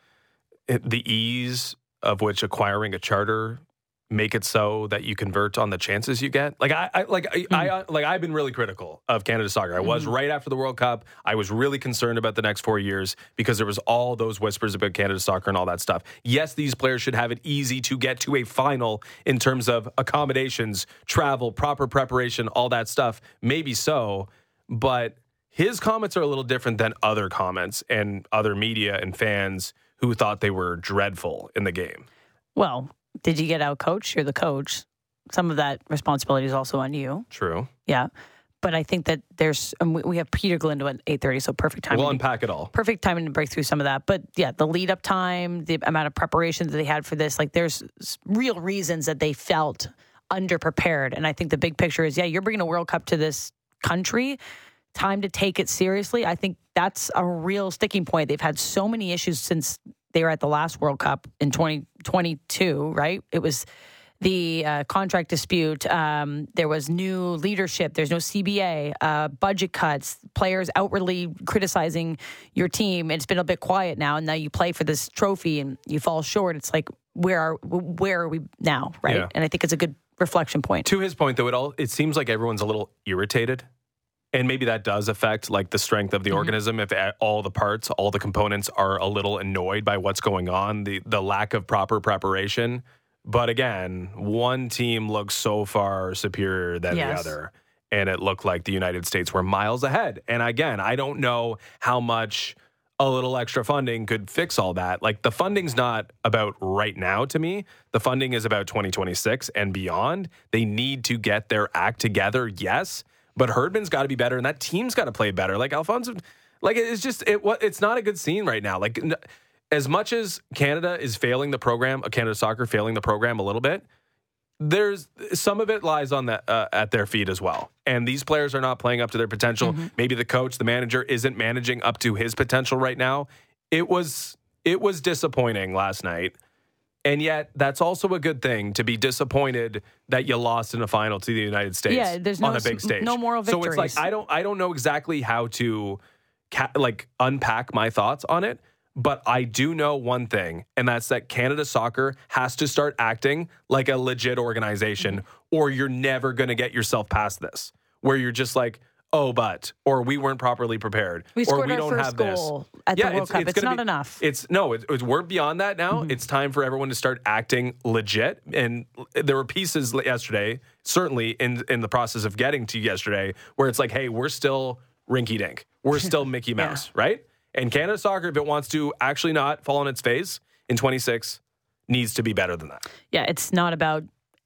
the ease of which acquiring a charter make it so that you convert on the chances you get? Like, I, I like, I, mm. I, like, I've been really critical of Canada Soccer. I was mm. right after the World Cup. I was really concerned about the next four years because there was all those whispers about Canada Soccer and all that stuff. Yes, these players should have it easy to get to a final in terms of accommodations, travel, proper preparation, all that stuff. Maybe so, but his comments are a little different than other comments and other media and fans who thought they were dreadful in the game. Well, did you get out coached? You're the coach. Some of that responsibility is also on you. True. Yeah. But I think that there's, um, we have Peter Galindo at eight thirty, so perfect timing. We'll unpack it all. Perfect timing to break through some of that. But yeah, the lead up time, the amount of preparation that they had for this, like there's real reasons that they felt underprepared. And I think the big picture is, yeah, you're bringing a World Cup to this country. Time to take it seriously. I think that's a real sticking point. They've had so many issues since they were at the last World Cup in twenty twenty-two, right? It was the uh, contract dispute. Um, there was new leadership. There's no C B A, uh, budget cuts, players outwardly criticizing your team. It's been a bit quiet now, and now you play for this trophy and you fall short. It's like, where are where are we now, right? Yeah. And I think it's a good reflection point. To his point, though, it all it seems like everyone's a little irritated. And maybe that does affect like the strength of the mm-hmm. organism if all the parts, all the components are a little annoyed by what's going on, the the lack of proper preparation. But again, one team looks so far superior than yes. the other. And it looked like the United States were miles ahead. And again, I don't know how much a little extra funding could fix all that. Like the funding's not about right now to me. The funding is about twenty twenty-six and beyond. They need to get their act together, yes. But Herdman's got to be better, and that team's got to play better. Like Alfonso, like it's just it. It's not a good scene right now. Like as much as Canada is failing the program, Canada Soccer failing the program a little bit, there's some of it lies on that uh, at their feet as well. And these players are not playing up to their potential. Mm-hmm. Maybe the coach, the manager, isn't managing up to his potential right now. It was it was disappointing last night. And yet, that's also a good thing to be disappointed that you lost in a final to the United States yeah, there's on no, a big stage. No moral victories. So it's like I don't, I don't know exactly how to, ca- like, unpack my thoughts on it. But I do know one thing, and that's that Canada Soccer has to start acting like a legit organization, mm-hmm. or you're never going to get yourself past this. Where you're just like, oh, but, or we weren't properly prepared, we or scored we our don't first have goal this. at yeah, the World it's, Cup. It's, It's not be, enough. It's no, it's, it's we're beyond that now. Mm-hmm. It's time for everyone to start acting legit. And there were pieces yesterday, certainly in in the process of getting to yesterday, where it's like, hey, we're still rinky dink, we're still Mickey Mouse, yeah. right? And Canada Soccer, if it wants to actually not fall on its face in twenty-six, needs to be better than that. Yeah, it's not about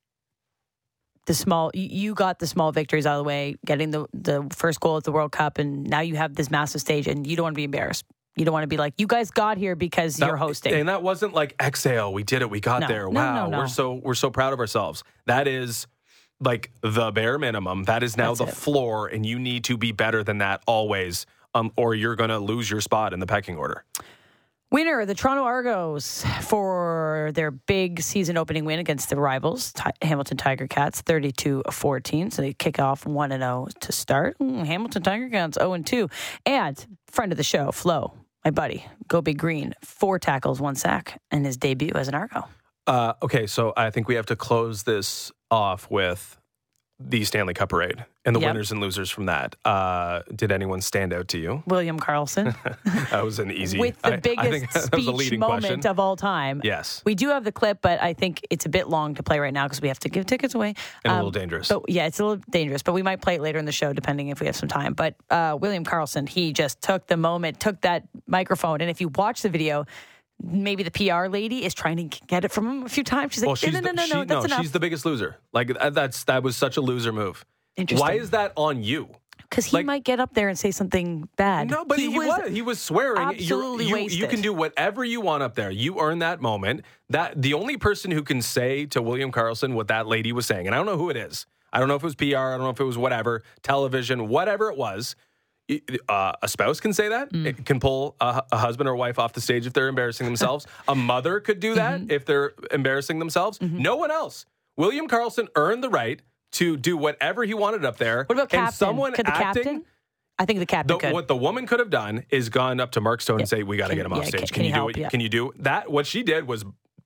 the small, you got the small victories out of the way, getting the, the first goal at the World Cup, and now you have this massive stage, and you don't want to be embarrassed. You don't want to be like, you guys got here because that, you're hosting. And that wasn't like, exhale, we did it, we got no, there. No, wow, no, no. we're so we're so proud of ourselves. That is like the bare minimum. That is now That's the it. floor, and you need to be better than that always, um, or you're going to lose your spot in the pecking order. Winner, the Toronto Argos, for their big season opening win against the rivals, Ti- Hamilton Tiger Cats, thirty-two fourteen. So they kick off one and oh to start. Mm, Hamilton Tiger Cats, oh and two. And friend of the show, Flo, my buddy, Go Big Green, four tackles, one sack, and his debut as an Argo. Uh, okay, so I think we have to close this off with the Stanley Cup parade and the Yep. winners and losers from that. Uh, did anyone stand out to you? William Carlson. That was an easy... With the I- biggest I think that was a speech leading moment question. of all time. Yes. We do have the clip, but I think it's a bit long to play right now because we have to give tickets away. And a Um, little dangerous. But yeah, it's a little dangerous, but we might play it later in the show depending if we have some time. But uh, William Carlson, he just took the moment, took that microphone. And if you watch the video, maybe the P R lady is trying to get it from him a few times. She's like, Well, she's no, no, the, no, no, she, no, that's enough. she's the biggest loser. Like uh, that's that was such a loser move. Interesting. Why is that on you? Because he like- might get up there and say something bad. No, but he, was, was he was swearing. You're- absolutely you, wasted. you can do whatever you want up there. You earn that moment. That the only person who can say to William Carlson what that lady was saying, and I don't know who it is. I don't know if it was P R. I don't know if it was whatever television, whatever it was. Uh, a spouse can say that. Mm. It can pull a, a husband or wife off the stage if they're embarrassing themselves. A mother could do that Mm-hmm. if they're embarrassing themselves. No one else. William Carlson earned the right to do whatever he wanted up there. What about captain? And someone Could the acting, captain? I think the captain the, could. what the woman could have done is gone up to Mark Stone and say, "We got to Can- get him off yeah, stage. can- Can, can you you do help? it? Yeah. Can you do that?" What she did was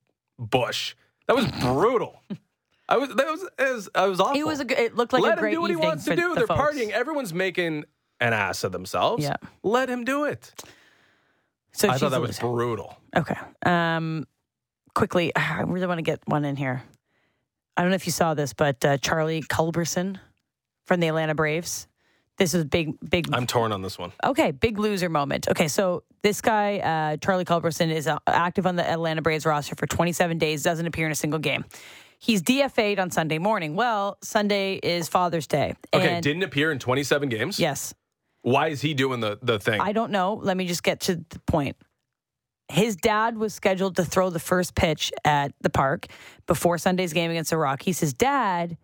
Bush. That was brutal. I was that was it was, it was awful. It was a, good- it looked like Let a great him do what he evening wants for to do. the They're folks. partying. Everyone's making an ass of themselves. Yeah. Let him do it. So I she's thought that a was loser. brutal. Okay. Um, quickly, I really want to get one in here. I don't know if you saw this, but uh, Charlie Culberson from the Atlanta Braves. This is big, big. I'm torn on this one. Okay, big loser moment. Okay, so this guy, uh, Charlie Culberson, is uh, active on the Atlanta Braves roster for twenty-seven days, doesn't appear in a single game. He's D F A'd on Sunday morning. Well, Sunday is Father's Day. Okay, and didn't appear in twenty-seven games. yes. Why is he doing the the thing? I don't know. Let me just get to the point. His dad was scheduled to throw the first pitch at the park before Sunday's game against the Rockies. His dad,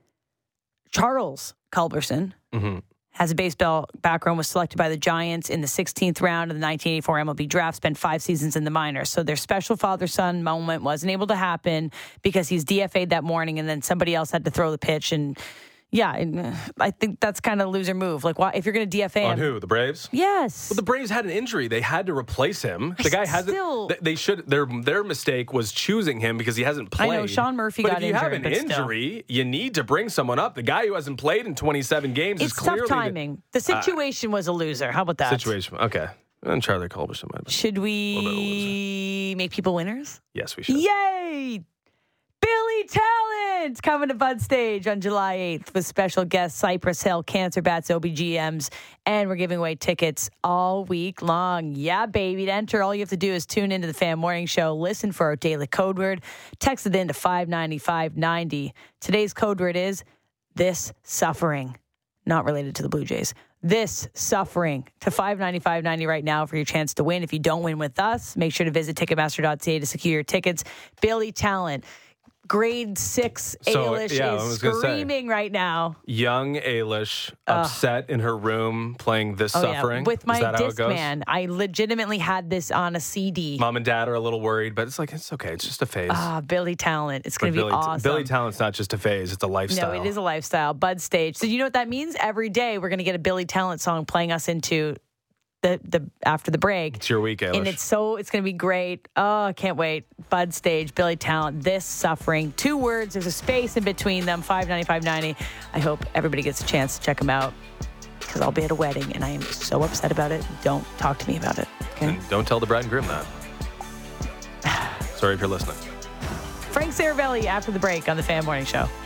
Charles Culberson, mm-hmm. has a baseball background, was selected by the Giants in the sixteenth round of the nineteen eighty-four M L B draft, spent five seasons in the minors. So their special father-son moment wasn't able to happen because he's D F A'd that morning, and then somebody else had to throw the pitch. And yeah, and, uh, I think that's kind of a loser move. Like, why, if you're going to D F A On him, who? The Braves? yes. Well, the Braves had an injury. They had to replace him. The guy hasn't. Still- they- They should. Their their mistake was choosing him because he hasn't I played. know, Sean Murphy but got if you have injured, an but still. injury, you need to bring someone up. The guy who hasn't played in twenty-seven games is It's clearly tough timing. The situation was a loser. How about the that? situation. Okay, and Charlie Culberson might have been. Should little bit of a we make people winners? Yes, we should. Yay! Billy Talent coming to Bud Stage on July eighth with special guests Cypress Hill, Cancer Bats, O B G Ms, and we're giving away tickets all week long. Yeah, baby. To enter, all you have to do is tune into the Fan Morning Show, listen for our daily code word, text it in to five ninety-five ninety. Today's code word is this suffering. Not related to the Blue Jays. This suffering to five ninety-five ninety right now for your chance to win. If you don't win with us, make sure to visit Ticketmaster dot c a to secure your tickets. Billy Talent, grade six So, Ailish yeah, I is was gonna say. screaming right now. Young Ailish, upset in her room, playing this Oh, suffering. yeah. With Is my that how it goes? Discman. I legitimately had this on a C D. Mom and Dad are a little worried, but it's like it's okay. It's just a phase. Ah, Billy Talent. It's But going to be Billy, awesome. Billy Talent's not just a phase; it's a lifestyle. No, it is a lifestyle. Bud Stage. So you know what that means? Every day we're going to get a Billy Talent song playing us into the the after the break. It's your week, Ailish. And it's so it's going to be great. Oh, I can't wait. Bud Stage, Billy Talent, this suffering. Two words. There's a space in between them. five ninety-five ninety. I hope everybody gets a chance to check them out because I'll be at a wedding and I am so upset about it. Don't talk to me about it. Okay. And don't tell the bride and groom that. Sorry if you're listening. Frank Saravelli after the break on the Fan Morning Show.